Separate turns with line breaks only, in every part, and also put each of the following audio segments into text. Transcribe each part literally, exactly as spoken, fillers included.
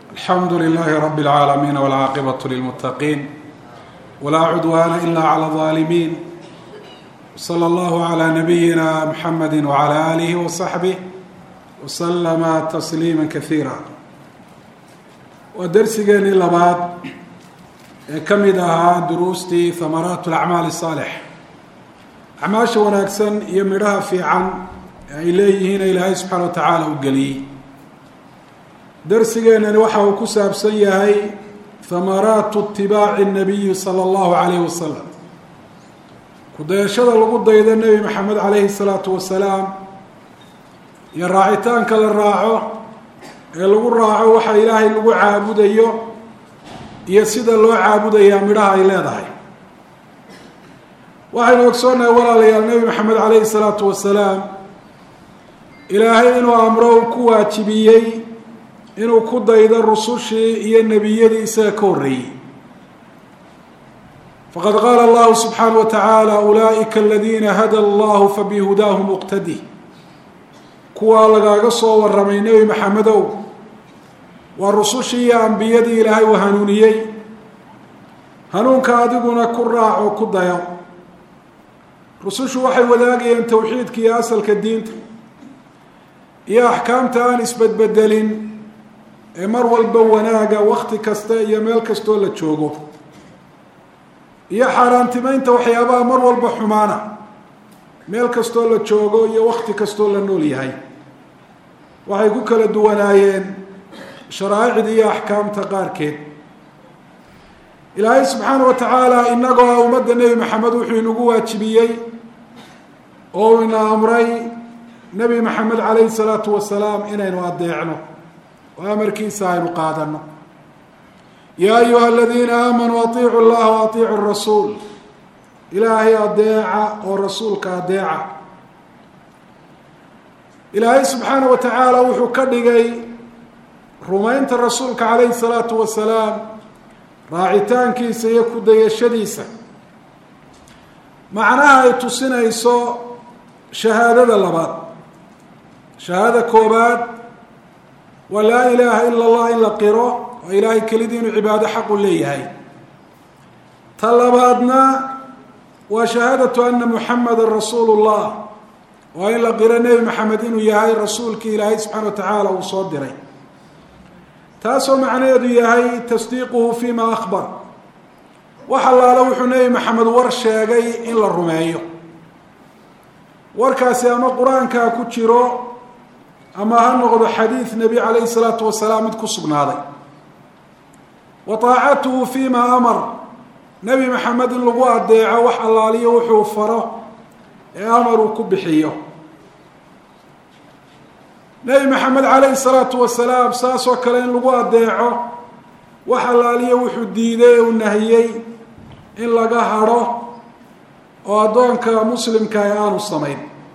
الحمد لله رب العالمين والعاقبة للمتقين ولا عدوان إلا على الظالمين. صلى الله على نبينا محمد وعلى آله وصحبه وسلم تسليما كثيرا. ودرسيني لبعض كمدها دروستي ثمرات الأعمال الصالح أعماش وناكسن يمرها في عن إليه هنا إلهي سبحانه وتعالى وقلي درسيني وحا وكساب سيهي ثمرات اتباع النبي صلى الله عليه وسلم kudayashada lagu daydo nabi maxamed calayhi salaatu wasalaam iyo raacitaanka la raaco ee lagu raaco waxa ilaahay lagu caabudayo iyo sida loo caabudayaa midhaha ay leedahay. waxaynu ogsoonahay walaalayaal nabi maxamed calayhi salaatu wasalaam ilaahay inuu amro ku waajibiyey inuu ku daydo rusushii iyo nebiyadii isaga ka horreeyey. فقد قال الله سبحانه وتعالى أولئك الذين هدى الله فبهداه مقتدي كوا لغاغا سو ورمي نبي محمدو والرسوشي أنبيادي إلهي وهنونيي هنونك أدقنا كراع وكدايا رسوش وحي ولاقي أن توحيدك يا أسلك الدين يا أحكام تان إسبت بدلين مر والبوناقا وقت كستا يميل كستو لتشوقو iyo xaaraantimaynta waxyaabaha mar walba xumaana meel kastoo la joogo iyo waqti kastoo la nool yahay waxay ku kala duwanaayeen sharaa'icda iyo axkaamta qaarkeed. ilaahay subxaana wa tacaala inagoo ummadda nebi maxamed wuxuu inagu waajibiyey oo ina amray nebi maxamed calayhi salaatu wasalaam inaynu adeecno oo amarkiisa aynu qaadano. يا أيها الذين آمنوا أطيعوا الله وأطيعوا الرسول إلهي أطيع ورسولك أطيع. إلهي سبحانه وتعالى وحكدغي رمينت الرسولك عليه الصلاة والسلام راعتان كي سيكون دي الشديسة معناها يتسنى يسو شهادة اللبات شهادة كوبات ولا إله إلا الله إلا قراء وإلهي كلدين عبادة حق ليهي. طلباتنا وشهادة أن محمد رسول الله وإلا قرني محمدين وياهي رسولك إلهي سبحانه وتعالى وصدري تاسو معنى ياهي تصديقه فيما أخبر وحلا لو حني محمد ورشاقي إلا الرمائي وركاسي أما قرآن كاكوتشيرو أما هنغض حديث نبي عليه الصلاة والسلام اتكسبنا هذا وطاعته فيما أمر نبي محمد لغو أديعه وح الله ليه وحوفره أمر وكبحيه. نبي محمد عليه الصلاة والسلام ساس وكلين لغو أديعه وح الله ليه وحديده والنهيي إن لقهره وأدون كمسلم كيان الصميد.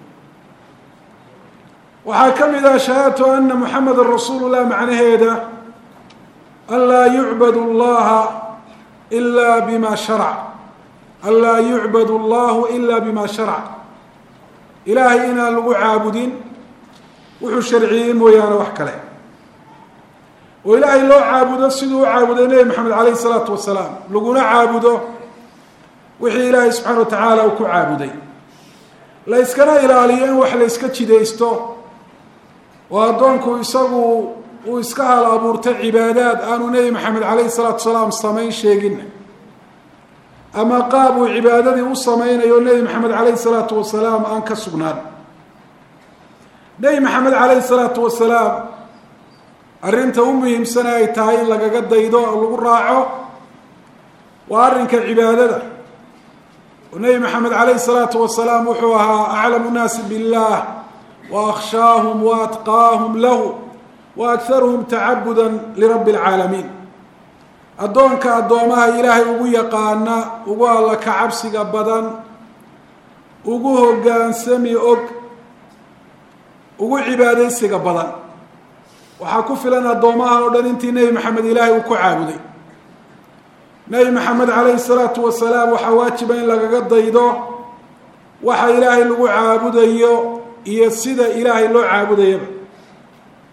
وحكم إذا شهدت أن محمد رسول الله معنى هذا ألا يعبد الله إلا بما شرع ألا يعبد الله إلا بما شرع. إلهي إنا لغو عابدين وحو شرعيين ويانا وحكالين وإلهي لو عابد السدو عابدين محمد عليه الصلاة والسلام لغونا عابده وحي إلهي سبحانه وتعالى وكو عابدين لا يسكنا إلهيين وحي ليسكتش ديستو وأدونكو يساقوا وإسكاها الأبورت عبادات آنو نبي محمد عليه الصلاة والسلام صمين شيقنا أما قابوا عباداتي وصمين أيو نبي محمد عليه الصلاة والسلام آن كسبنان. نبي محمد عليه الصلاة والسلام أرنت أمهم سنة يتاين لقا قد يدوء اللغو راعه وأرنك عبادته. ونبي محمد عليه الصلاة والسلام وحوها أعلم الناس بالله وأخشاهم وأتقاهم له وأكثرهم تعبدا لرب العالمين. أدونك أدومها إلهي وقو يقانا وقو الله كعبسي قبضا وقو هقان سمي أق وقو عبادي سي قبضا وحاكف لنا أدومها ودن انتي نبي محمد إلهي وكو عابدي. نبي محمد عليه الصلاة والسلام وحواتي بين لك قد يدو وحا إلهي لقو عابدي يسيد إلهي لو عابدي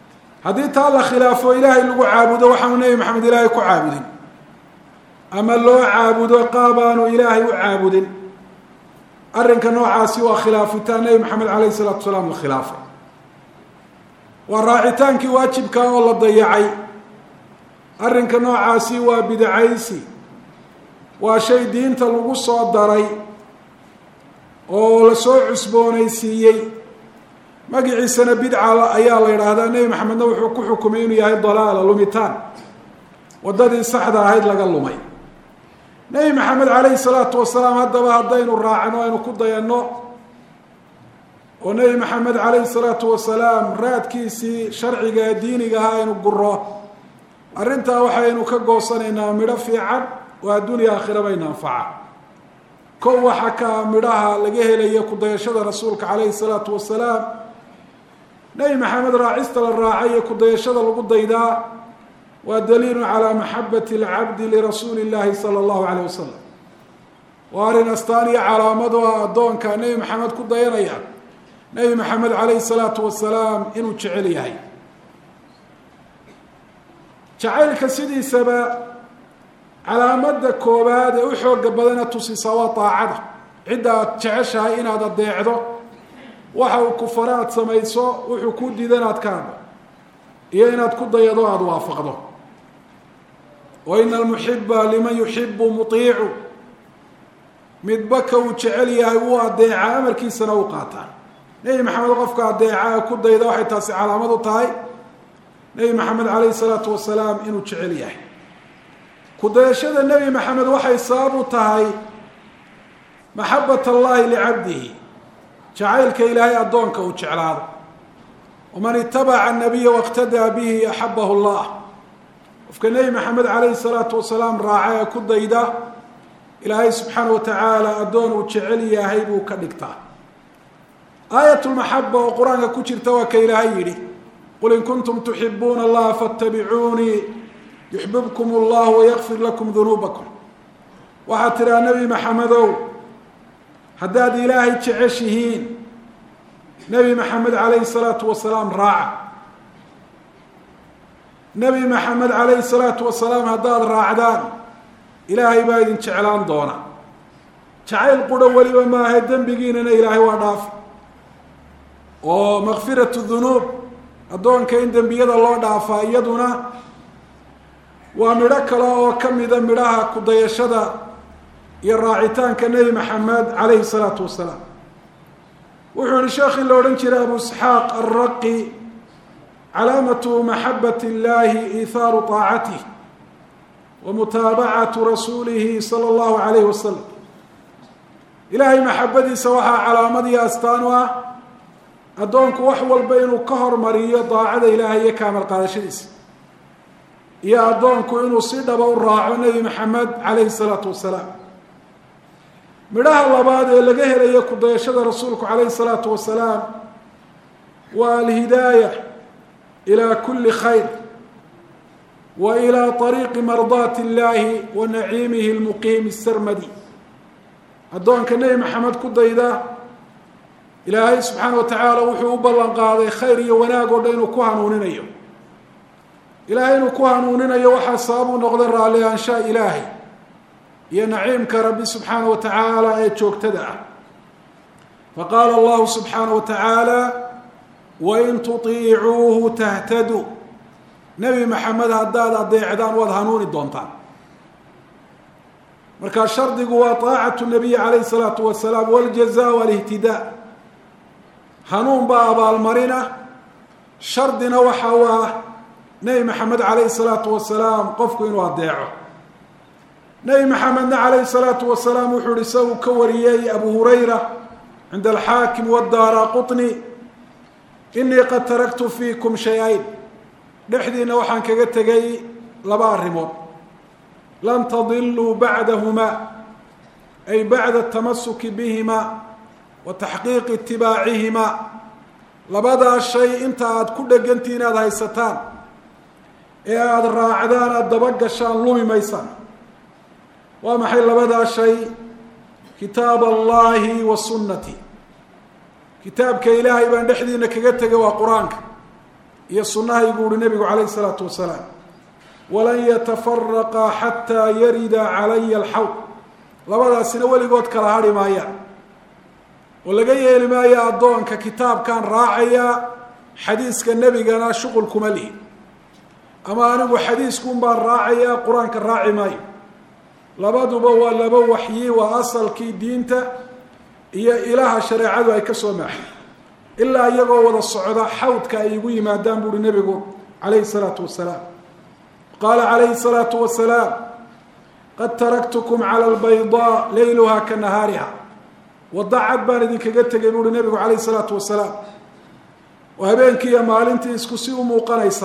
haddii taa la khilaafo ilaahay lagu caabudo waxaanu nebi maxamed ilaahay ku caabudin ama loo caabudo qaabaanu ilaahay u caabudin arrinka noocaasi waa khilaafitaan nebi maxamed calayhi salaatu wasalaam la khilaafay waa raacitaankii waajibka oo la dayacay arrinka noocaasi waa bidcaysi waa shay diinta lagu soo daray oo la soo cusboonaysiiyey magaciisana bidca ayaa la yidhaahdaa nebi maxamedna wuxuu ku xukumay inuu yahay dalaala lumitaan waddadii saxda ahayd laga lumay nebi maxamed calayhi salaatu wasalaam haddaba haddaynu raacno aynu ku dayanno oo nebi maxamed calayhi salaatu wasalaam raadkiisii sharciga diiniga aha aynu guro arrintaa waxaynu ka goosanaynaa midho fiican oo adduuniya aakhira bayna anfaca kow waxa ka midhaha laga helaya ku dayashada rasuulka calayhi salaatu wasalaam nebi maxamed raacista la raacay iyo ku dayashada lagu daydaa waa daliilun calaa maxabati alcabdi lirasuuli illaahi sala allahu calayh wasalam waa arrin astaan iyo calaamad oo addoonka nebi maxamed ku dayanaya nebi maxamed calayhi salaatu wasalaam inuu jecel yahay jacaylka sidiisaba calaamada koobaad ee u xooga badana tusisa waa daacada cidda aad jeceshahay inaad adeecdo waxa uu ku fara aad samayso wuxuu ku diidan aad ka hadho iyo inaad ku dayado aada waafaqdo wa ina almuxiba liman yuxibu mutiicu midba ka uu jecel yahay uu adeeca amarkiisana u qaataa nebi maxamed qofka adeeca ee ku dayda waxay taasi calaamad u tahay nebi maxamed calayhi salaatu wasalaam inuu jecel yahay ku dayashada nebi maxamed waxay sabab u tahay maxabat allahi licabdihi jacaylka ilaahay addoonka uu jeclaado waman itabaca anabiya wاqtadaa bihi axabahu llah qofka nebi maxamed calayhi salaatu wasalaam raaca ee ku dayda ilaahay subxaana wa tacaala addoon uu jecel yahay buu ka dhigtaa aayat lmaxaba oo qur-aanka ku jirta waa ka ilaahay yidhi qul in kuntum tuxibuuna allaha faاtabicuunii yuxbibkum اllah wayakfir lakum dunuubakum waxaad tidhaha nebi maxamedow haddaad ilaahay jeceshihiin nebi maxamed calayhi salaatu wasalaam raaca nebi maxamed calayhi salaatu wasalaam haddaad raacdaan ilaahay baa idin jeclaan doona jacayl quro weliba maaha dembigiinana ilaahay waa dhaafi oo makfiratu dunuub addoonka in dembiyada loo dhaafaa iyaduna waa midho kale oo ka mida midhaha ku dayashada iyo raacitaanka nebi maxamed calayhi salaatu wasalaam wuxuu yihi sheekhi la odhan jiray abu isxaaq alraqi calaamatu maxabat اllahi iithaaru طaacatih wa mutaabacatu rasuulihi sala allahu calayhi wasalam ilaahay maxabadiisa waxaa calaamad iyo astaan u ah addoonku wax walba inuu ka hormariyo daacada ilaahay iyo kaamal qaadashadiisa iyo addoonku inuu si dhaba u raaco nebi maxamed calayhi salaatu wasalaam midhaha labaad ee laga helayo ku dayashada rasuulku calayhi salaatu wasalaam waa alhidaaya ilaa kulli khayr wa ilaa ariiqi mardaati illaahi wa naciimihi lmuqiimi sarmadi addoonka nebi maxamed ku dayda ilaahay subxaana wa tacaala wuxuu u ballan qaaday khayr iyo wanaag oo dhan inuu ku hanuuninayo ilaahay inuu ku hanuuninayo waxaa sabab u noqday raalli aanshaa ilaahay iyo naciimka rabbi subxaana wa tacaala ee joogtada ah faqaala allahu subxaana wa tacaala wain tutiicuuhu tahtaduu nebi maxamed haddaad adeecdaan waad hanuuni doontaan markaa shardigu waa taacatu nabiyi calayhi salaatu wasalaam waljaza walihtidaa hanuun baa abaalmarina shardina waxa u ah nebi maxamed calayhi salaatu wasalaam qofku inuu adeeco nebi maxamedna calayhi salaatu wasalaam wuxuu ihi isagu ka wariyey abu hurayra cinda alxaakim wadaara qutni inii qad taraktu fiikum shay-ayn dhexdiina waxaan kaga tegay laba arrimood lan tadiluu bacdahuma ay bacda atamasuki bihima wa taxqiiqi itibaacihima labadaa shay inta aada ku dhegantii inaad haysataan ee aada raacdaan aada dabagashaan lumi maysaan waa maxay labadaa shay kitaab allahi wa sunnati kitaabka ilaahay baan dhexdiina kaga tegay waa qur-aanka iyo sunnahaygu uhi nebigu calayhi salaatu wasalaam walan yatafaraqa xataa yarida calaya alxawd labadaasina weligood kala hadhi maayaan oo laga yeeli maayo addoonka kitaabkan raacaya xadiiska nebigana shuqul kuma lihi ama anigu xadiiskuun baan raacaya qur-aanka raaci maayo labaduba waa laba waxyi waa asalkii diinta iyo ilaha shareecadu ay ka soo maaxay ilaa iyagoo wada socda xawdka ay igu yimaadaan buuhi nebigu calayhi salaatu wasalaam qaala calayhi salaatu wasalaam qad taraktukum cala albaydaa layluha ka nahaariha wadda cad baan idinkaga tegay buuhi nebigu calayhi salaatu wasalaam oo habeenkii iyo maalintii isku si u muuqanaysa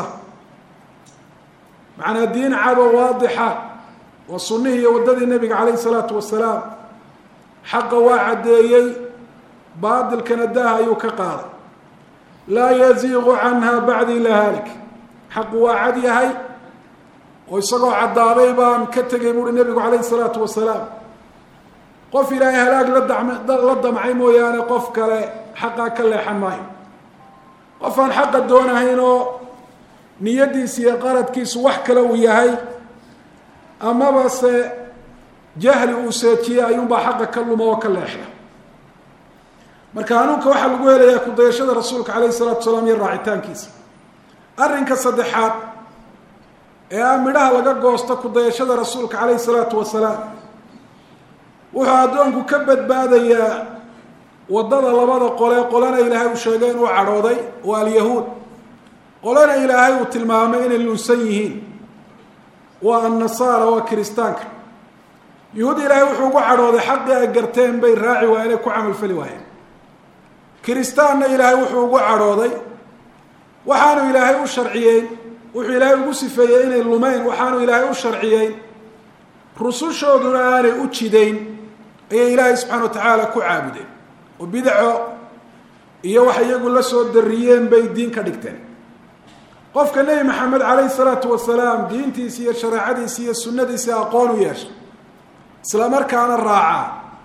macnaa diin cad oo waadixa waa sunnihii iyo waddadii nebiga calayhi salaatu wasalaam xaqa waa caddeeyey baatilkana daaha ayuu ka qaaday laa yaziiqu canha bacdi ilaa haalik xaqu waa cad yahay oo isagoo caddaaday baan ka tegay buuhi nebigu calayhi salaatu wasalaam qof ilaahay halaag la dam la damcay mooyaane qof kale xaqaa ka leexan maayo qof aan xaqa doonahayn oo niyadiisa iyo qaradkiisu wax kale uu yahay amaba se jahli uu seejiyey ayuunbaa xaqa ka luma oo ka leexda marka hanuunka waxaa lagu helayaa kudayashada rasuulka calayhi salaatu wasalaam iyo raacitaankiisa arrinka saddexaad ee ah midhaha laga goosto kudayashada rasuulka calayhi salaatu wasalaam wuxuu addoonku ka badbaadayaa waddada labada qole qolana ilaahay uu sheegay inuu cadhooday waa alyahuud qolana ilaahay uu tilmaamay inay lunsan yihiin waa annasaara waa kiristaanka yuhuud ilaahay wuxuu ugu cadhooday xaqii ay garteen bay raaci waayeen ay ku camalfali waayeen kiristaanna ilaahay wuxuu ugu cadhooday waxaanu ilaahay u sharciyeyn wuxuu ilaahay ugu sifeeyey inay lumeyn waxaanu ilaahay u sharciyeyn rusushooduna aanay u jidayn ayay ilaahay subxana wa tacaala ku caabudeen oo bidaco iyo wax iyagu la soo dariyeen bay diin ka dhigteen qofka nebi maxamed calayhi salaatu wasalaam diintiisi iyo shareecadiisi iyo sunnadiisi aqoon u yeesha isla markaana raacaa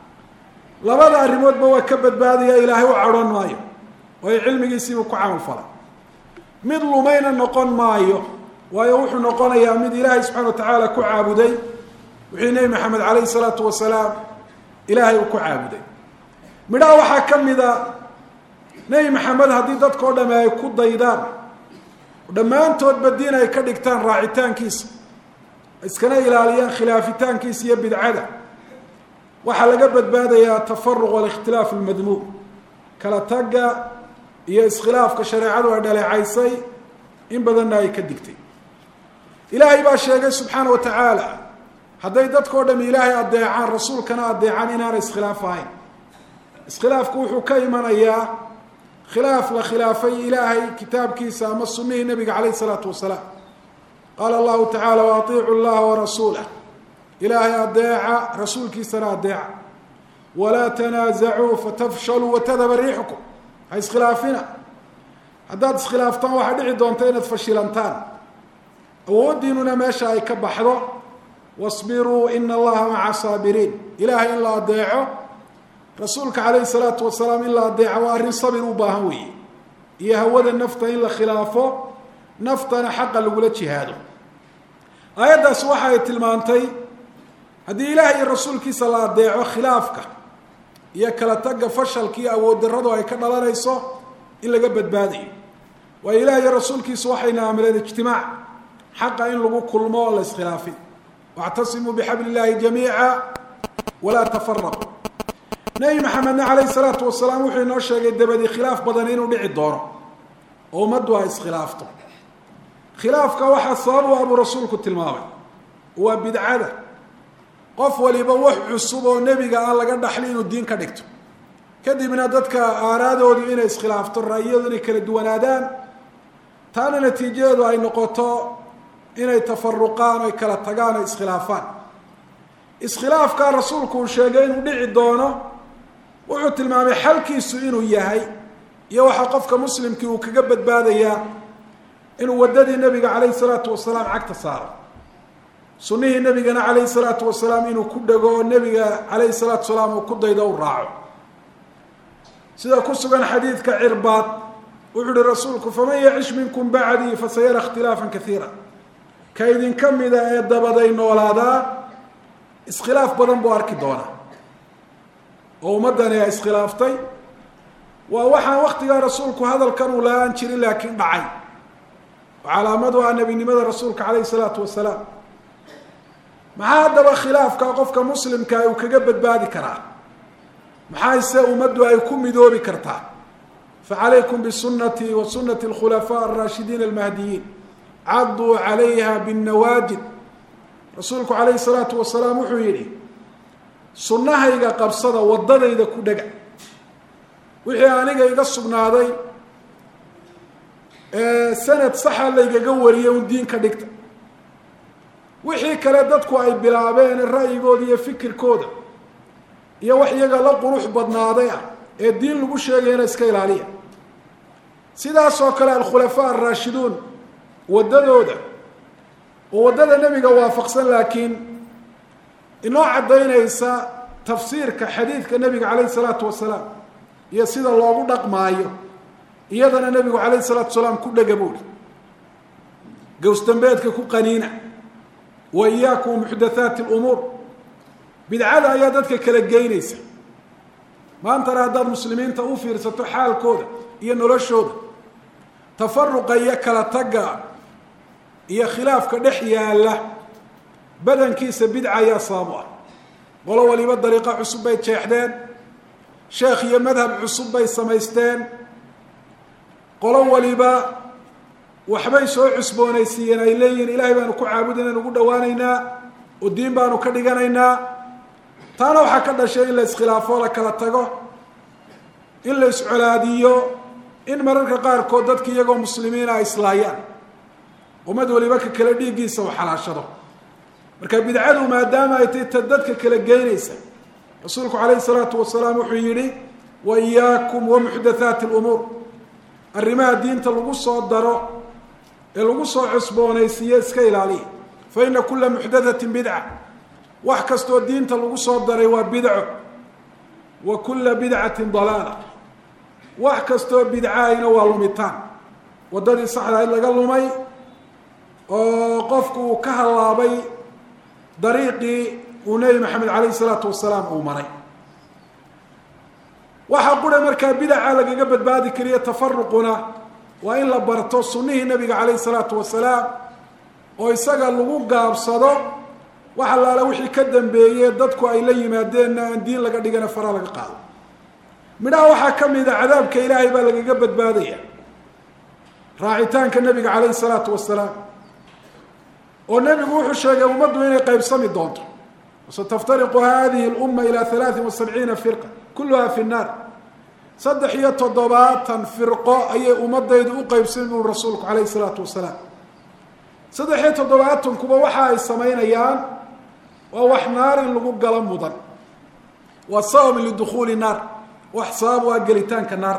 labada arrimoodba waa ka badbaadaya ilaahay u cadhoon maayo waayo cilmigiisiibuu ku camal falay mid lumayna noqon maayo waayo wuxuu noqonayaa mid ilaahay subxana wa tacaala ku caabuday wixii nebi maxamed calayhi salaatu wasalaam ilaahay uu ku caabuday midhaha waxaa ka mid a nebi maxamed haddii dadkao dhamme ay ku daydaan dhammaantoodba diin ay ka dhigtaan raacitaankiisa iskana ilaaliyaan khilaafitaankiisa iyo bidcada waxaa laga badbaadayaa atafaruq walikhtilaaf almadmuum kala tagga iyo iskhilaafka shareecadu ay dhaleecaysay in badanna ay ka digtay ilaahay baa sheegay subxaana wa tacaala hadday dadkao dham ilaahay adeecaan rasuulkana adeecaan inaanay iskhilaaf ahayn iskhilaafku wuxuu ka imanayaa khilaaf la khilaafay ilaahay kitaabkiisa ama sunnihii nabiga calayhi salaatu wasalaam qaala allahu tacaala waatiicu llaha warasuulah ilaahay adeeca rasuulkiisana adeeca walaa tanaasacuu fatafshaluu watadhaba riixukum ha iskhilaafina haddaad iskhilaaftaan waxaa dhici doonta inaad fashilantaan awooddiinuna meesha ay ka baxdo wasbiruu ina allaha maca saabiriin ilaahay in la adeeco rasuulka calayhi salaatu wasalaam in la adeeco waa arrin sabir u baahan weeye iyo hawada nafta in la khilaafo naftana xaqa lagula jihaado aayaddaas waxa ay tilmaantay haddii ilaahay iyo rasuulkiisa la adeeco khilaafka iyo kala tagga fashalka iyo awood darradu ay ka dhalanayso in laga badbaadayo waayo ilaah iyo rasuulkiisu waxayna amreen ijtimaac xaqa in lagu kulmo oo la iskhilaafin wactasimuu bixabli illaahi jamiica walaa tafaraquu nebi maxamedna calayhi salaatu wasalaam wuxuu inoo sheegay dabadii khilaaf badan inuu dhici doono oo ummaddu ay iskhilaafto khilaafka waxaa sabab u abuu rasuulku tilmaamay waa bidcada qof waliba wax cusub oo nebiga aan laga dhaxli inuu diin ka dhigto kadibna dadka aaraadoodu inay iskhilaafto ra'yiyadu inay kala duwanaadaan taana natiijadeedu ay noqoto inay tafaruqaan oy kala tagaan oy iskhilaafaan iskhilaafkaa rasuulku uu sheegay inuu dhici doono wuxuu tilmaamay xalkiisu inuu yahay iyo waxaa qofka muslimkii uu kaga badbaadayaa inuu waddadii nebiga calayhi salaatu wasalaam cagta saaro sunnihii nebigana calayhi salaatu wasalaam inuu ku dhego oo nebiga calayhi salaatu wasalaam uu ku daydo u raaco sida ku sugan xadiidka cirbaad وحول رسولك فمن يعش منكم بعدي فسيرى اختلافا كثيرا كايدين كمدا دبدين ولادا اسخلاف بدن بو arki doona oo umadan ay iskhilaaftay waa waxa waqtiga rasuulku hadalkan uu laan jirin laakiin dhacay calaamadu aan nabinimada rasuulka kaleey salaatu wasalaam maxaa daba khilaafka qofka muslimka uu kaga badbaadi karaa maxaa ise umadu ay ku midoobi kartaa فعليكم بسنتي وسنة الخلفاء الراشدين المهديين عضوا عليها بالنواجذ رسولك عليه الصلاة والسلام وحيري سنها إذا قبصد وضد إذا كدق وحي أنيقا يقصبنا هذي سنة صحة اللي يقور يوم دين كدكت وحي كردتكو أي بلابين الرأي قود يفكر كودا يا وحي يقلق روح بدنا هذي الدين لو شيغينا iska ilaaliya sidaas oo kale al-khulafa ar-rashidun wadadooda oo wadada nabiga waafaqsan laakiin inoo cadeynaysa tafsiirka xadiidka nabiga kaleey salaatu wasalaam iyo sida loogu dhaqmaayo iyadana nabiga kaleey salaatu wasalaam ku dhagabood gowstambeedka ku qaniina wa iyaakum muhdathat al-umur bid'ada ayaa dadka kala geynaysa maanta raadad muslimiinta u fiirsato xaalkooda iyo noloshooda tafarruqa iyo kala taga iyo khilaafka dhex yaala badankiisa bidca ya saabo qolo waliba dariiqa cusub bay jeexdeen sheekh iyo madhab cusub bay samaysteen qolo waliba waxbay soo cusboonaysiiyeen ay leeyihiin ilaahay baanu ku caabudinayna ugu dhawaanaynaa oo diin baanu ka dhiganaynaa taana waxa ka dhashay in la iskhilaafo la kala tago in la iscolaadiyo in mararka qaar kood dadka iyagoo muslimiin ah islaayaan umad waliba ka kala dhiigiisa wax xalaashado marka bidcadu maadaama ay tahay dadka kala geynaysa rasuulku kaleey salaatu wasalaam wuxuu yiri wa iyaakum wa muhdathat al-umur arrimaha diinta lagu soo daro ee lagu soo cusboonaysiyo iska ilaaliya fa inna kull muhdathatin bid'ah wax kasto diinta lagu soo daray waa bidco wa kull bid'atin dalalah wax kasto bidcaayna waa lumitaan wadadii saxda ah laga lumay oo qofku ka halaabay dariiqi uu nabi maxamed kaleey salaatu wasalaam uu maray waxa qura marka bidca lagaga badbaadi kariyo tafarruquna waa in la barto sunnihii nabiga kaleey salaatu wasalaam oo isaga lagu gaabsado waxa la wixii ka dambeeyay dadku ay la yimaadeen aan diin laga dhigana fara laga qaado midha waxa kamid ah cadaabka ilaahay baa lagaga badbaadaya raacitaanka nabiga kaleey salaatu wasalaam oo nabigu wuxuu sheegay umadu inay qaybsami doonto وستفترق هذه الأمة إلى ثلاث وسبعين فرقة كلها في النار صدح يتضبات فرقة أي أمد يدعو قيبسين من رسولك عليه الصلاة والسلام صدح يتضبات كبا وحا السمين أيام ووح نار لغو قلم مضر والصوم لدخول النار وحسابها قلتان كنار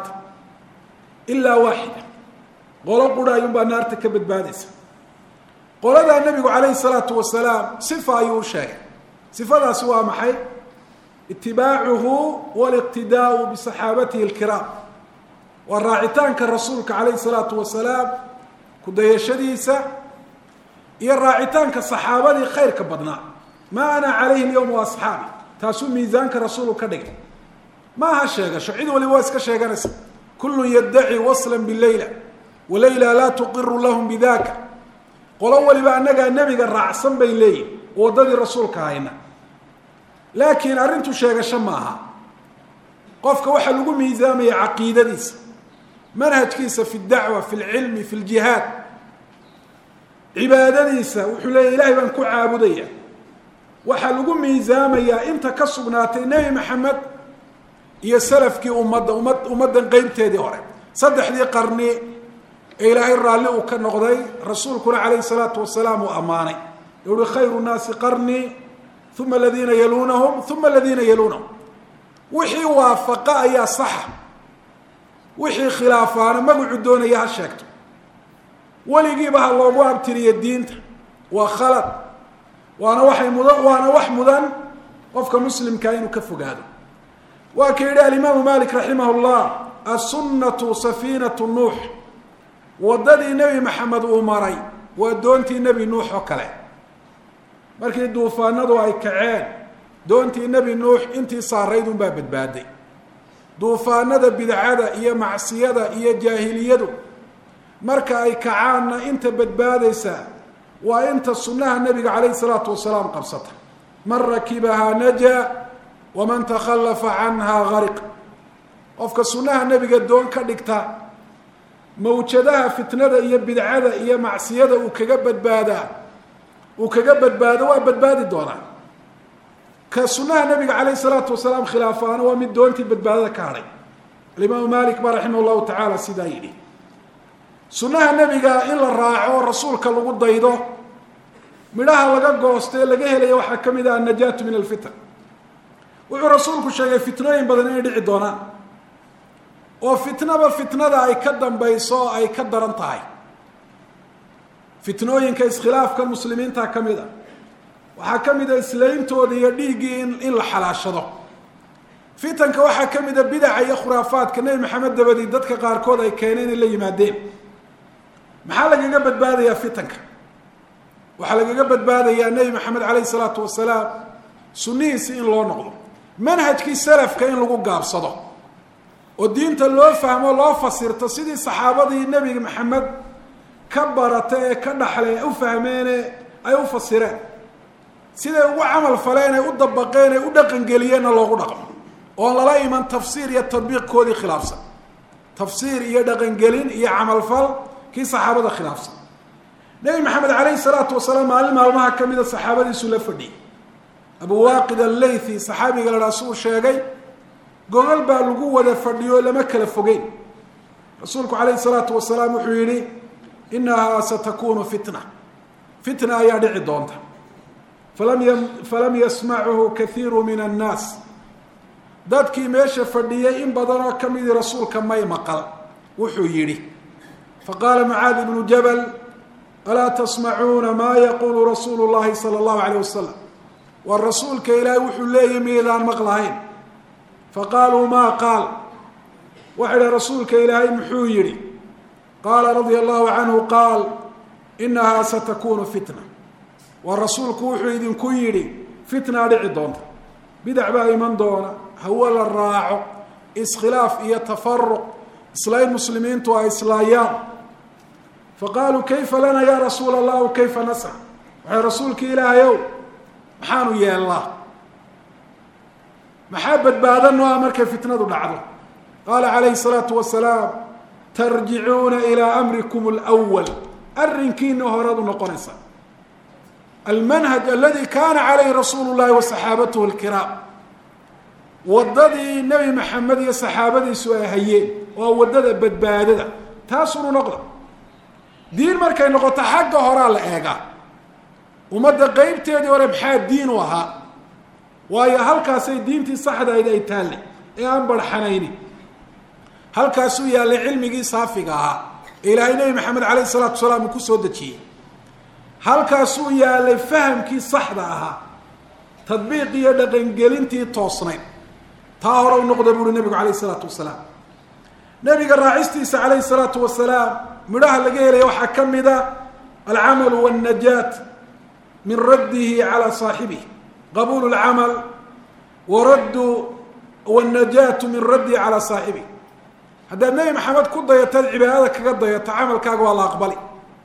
إلا واحدة قولوا قولا ينبا نار تكبت بادسة قول هذا النبي عليه الصلاة والسلام صفة يوشاك صفة سواء محي اتباعه والاقتداء بصحابته الكرام والراعتان كالرسول عليه الصلاة والسلام كدية شديسة الراعتان كالصحابة خير كبضنا ما أنا عليه اليوم وأصحابي تاسو ميزان كرسول كدك ما هالشيء شعيد ولواسك شيء نسم كل يدعي وصلا بالليلة وليلة لا تقر لهم بذاك قل أول بقى نجا النبي الرعصا بين لي وضد الرسول كاينة لكن أرنتو شيء شماها قفك واحد لقوا ميزامي عقيدة ديس منهج كيسة في الدعوة في العلم في الجهاد عبادة ديس وحلي إلهي بنكو عابدية واحد لقوا ميزامي انت كصبناتي نبي محمد يسلف كي أمد أمد أمد قيم تيدي ورد صدح لي قرني إلهي الرالي وكالنقضي رسولك عليه الصلاة والسلام وأماني يقول خير الناس قرني ثم الذين يلونهم ثم الذين يلونهم وحي وافقا يا صح وحي خلافانا ما قعدون يا شكت وليجيبها الله وابتري الدين وخلط وانا وحي مدن وانا وح مدن وفك مسلم كاين وكفوا هذا وكيل الإمام مالك رحمه الله السنة سفينة النوح wadadii nebi maxamed uu maray waa doontii nebi nuux oo kale markii duufaanadu ay kaceen doontii nebi nuux intii saarayd unbaa badbaaday duufaanada bidcada iyo macsiyada iyo jaahiliyadu marka ay kacaanna inta badbaadaysa waa inta sunnaha nebiga calayhi salaatu wasalaam qabsata man rakibahaa najaa waman takhallafa canhaa gariq qofka sunnaha nebiga doon ka dhigta mawjadaha fitnada iyo bidcada iyo macsiyada uu kaga badbaadaa uu kaga badbaado waa badbaadi doonaa ka sunnaha nabiga calayhi salaatu wasalaam khilaafaana waa mid doontii badbaadada ka hadhay alimaamu malik baa raximah llahu tacaala sidaa yidhi sunnaha nebiga in la raaco rasuulka lagu daydo midhaha laga gooste laga helaya waxaa ka mid ah annajaatu min alfitan wuxuu rasuulku sheegay fitnooyin badan inay dhici doonaan oo fitnaba fitnada ay ka dambayso ay ka daran tahay fitnooyinka iskhilaafka muslimiinta ka mid a waxaa ka mid a islaamtooda iyo dhiiggii in in la xalaashado fitanka waxaa ka mid a bidaca iyo khuraafaadka nebi maxamed dabadii dadka qaarkood ay keeneen in la yimaadeen maxaa lagaga badbaadayaa fitanka waxaa lagaga badbaadayaa nebi maxamed calayhi salaatu wasalaam sunnihiisi in loo noqdo manhajkii salafka in lagu gaabsado oo diinta loo fahmo loo fasirto sidii saxaabadii nebiga maxamed ka barata ee ka dhaxlay u fahmeene ay u fasireen siday ugu camal faleen ay u dabaqeen ay u dhaqangeliyeenna loogu dhaqmo oon lala iman tafsiir iyo tadbiiqkoodii khilaafsan tafsiir iyo dhaqangelin iyo camalfal kii saxaabada khilaafsan nebi maxamed calayhi salaatu wasalaam maalin maalmaha ka mida saxaabadiisu la fadhiyey abu waaqid allaythi saxaabiga la rasuul sheegay gogol baa lagu wada fadhiyo lama kala fogeyn rasuulku calayhi salaatu wasalaam wuxuu yidhi inahaa satakunu fitna fitna ayaa dhici doonta falam y falam yasmacuhu kathiiru min annaas dadkii meesha fadhiyay in badanoo ka midii rasuulka may maqal wuxuu yidhi faqaala mucaad ibnu jabal alaa tasmacuuna maa yaquulu rasuulu llahi sala allahu alayh wasalam waa rasuulka ilaahay wuxuu leeyahy miydaan maqlahayn faqaaluu maa qaal waxa idhi rasuulka ilaahay muxuu yidhi qaala radia allahu canhu qaal inahaa satakunu fitna waa rasuulku wuxuu idinku yidhi fitnaa dhici doonta bidac baa iman doona hawo la raaco iskhilaaf iyo tafaruq islayn muslimiintu ay islaayaan faqaaluu kayfa lana ya rasuula allah kayfa nasca waxay rasuulki ilaahayow maxaanu yeellaa maxaa badbaadano ah markay fitnadu dhacdo qaala calayhi salaatu wasalaam tarjicuuna ilaa amrikum alwal arrinkiina horead u noqonaysaa almanhaj aladi kaana calayhi rasuulu llahi wa saxaabatuhu alkiraam waddadii nebi maxamed iyo saxaabadiisu ay hayeen oo waddada badbaadada taasunu noqda diin markay noqoto xagga horaa la eegaa ummadda qeybteedii hore maxaa diin u ahaa waayo halkaasay diintii saxdayd ay taalle ee aan barxanaynin halkaasuu yaallay cilmigii saafiga ahaa ee ilaahay nebi maxamed calayhi salaatu wasalaam uu ku soo dejiyey halkaasuu yaallay fahamkii saxda ahaa tadbiiq iyo dhaqangelintii toosnayd taa hore u noqda buuhi nebigu calayhi salaatu wasalaam nebiga raacistiisa calayhi salaatu wasalaam midhaha laga helaya waxaa ka mid a alcamalu waannajaat min raddihi calaa saaxibihi qabuulu lcamal waraddu wاnnajaatu min raddihi calaa saaxibihi haddaad nebi maxamed ku dayataad cibaadada kaga dayato camalkaaga waa la aqbali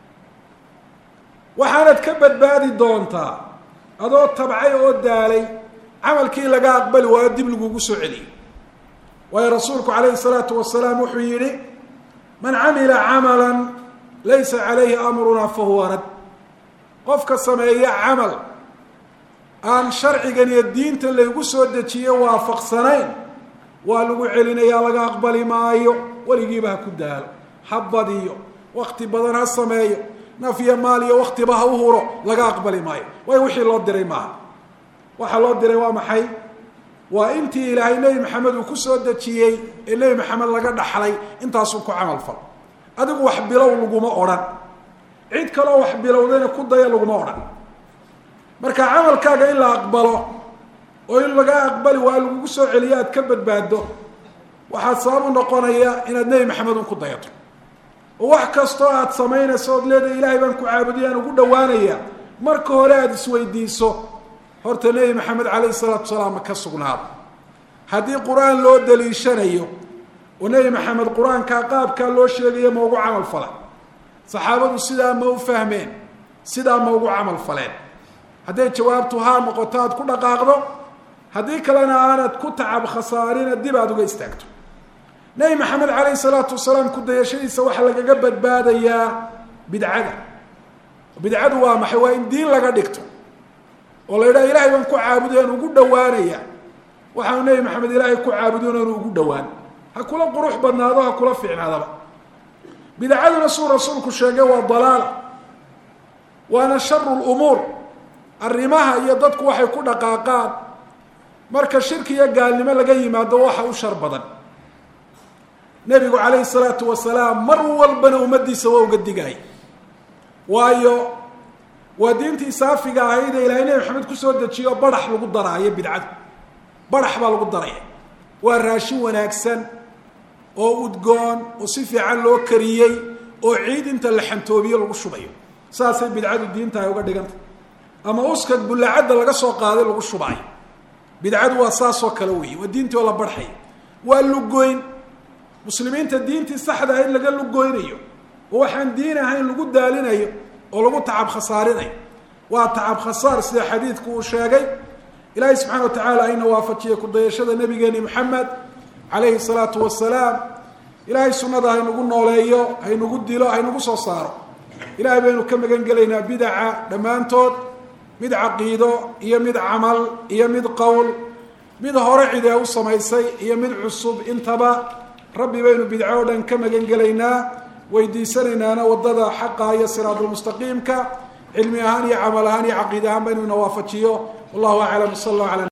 waxaanad ka badbaadi doontaa adoo tabcay oo daalay camalkii laga aqbali waayo dib lagugu soo celiyey waayo rasuulku calayhi salaatu wasalaam wuxuu yidhi man camila camala laysa calayhi amruna fahuwa rad qofka sameeya camal aan sharcigan iyo diinta laygu soo dejiye waafaqsanayn waa lagu celinayaa laga aqbali maayo weligiiba ha ku daalo ha badiyo wakti badan ha sameeyo nafya maal iyo waktiba ha u huro laga aqbali maayo waayo wixii loo diray maaha waxaa loo diray waa maxay waa intii ilaahay nebi maxamed uu ku soo dejiyey ee nebi maxamed laga dhaxlay intaasuu ku camal fal adigu wax bilow laguma odhan cid kaloo wax bilowdayna ku daya laguma odhan marka camalkaaga in la aqbalo oo in laga aqbali waa lagugu soo celiyo aad ka badbaado waxaad sabab u noqonaya inaad nebi maxamed un ku dayato oo wax kastoo aad samaynayso ood leedahay ilaahay baan ku caabudiyaan ugu dhawaanaya marka hore aada isweydiiso horta nebi maxamed calayhi salaatu wasalaam ma ka sugnaado haddii qur-aan loo daliishanayo oo nebi maxamed qur-aankaa qaabkaa loo sheegayo ma ugu camal fala saxaabadu sidaa ma u fahmeen sidaa ma ugu camal faleen hadday jawaabtu haa noqoto aad ku dhaqaaqdo haddii kalena aanad ku tacab khasaarina dib aad uga istaagto nebi maxamed calayhi salaatu wasalaam ku dayashadiisa waxaa lagaga badbaadayaa bidcada bidcadu waa maxay waa in diin laga dhigto oo la yidhaha ilaahay baan ku caabuday aan ugu dhawaanaya waxaanu nebi maxamed ilaahay ku caabuday inaanu ugu dhawaan ha kula qurux badnaado ha kula fiicnaadaba bidcaduna suu rasuulku sheegay waa dalaala waana sharu lumuur arrimaha iyo dadku waxay ku dhaqaaqaan marka shirki iyo gaalnimo laga yimaado waxa u shar badan nebigu calayhi salaatu wasalaam mar walbana ummaddiisa waa uga digay waayo waa diintii saafiga ahayd ee ilaahay nebi maxamed kusoo dejiyo barax lagu daraayo bidcada barax baa lagu daraya waa raashin wanaagsan oo udgoon oo si fiican loo kariyey oo ciid inta la xantoobiyo lagu shubayo saasay bidcadu diinta ay uga dhiganta ama uskag bullacadda laga soo qaaday lagu shubaayo bidcadu waa saasoo kale weeye waa diintii oo la barxay waa lugoyn muslimiinta diintii saxda ahayd laga lugoynayo oo waxaan diin ahayn lagu daalinayo oo lagu tacab khasaarinayo waa tacab khasaar sida xadiidku uu sheegay ilaahay subxana wa tacaala ayna waafajiyey kudayashada nabigeeni maxamed calayhi salaatu wasalaam ilaahay sunnada haynagu nooleeyo haynagu dilo haynagu soo saaro ilaahay baynu ka magan gelaynaa bidaca dhammaantood mid caqiido iyo mid camal iyo mid qowl mid hore cidee u samaysay iyo mid cusub intaba rabbi baynu bidco o dhan ka magan gelaynaa weydiisanaynaana waddada xaqa iyo siraadulmustaqiimka cilmi ahaan iyo camal ahaan iyo caqiid ahaan baynu ina waafajiyo wallahu aclam sal allah ala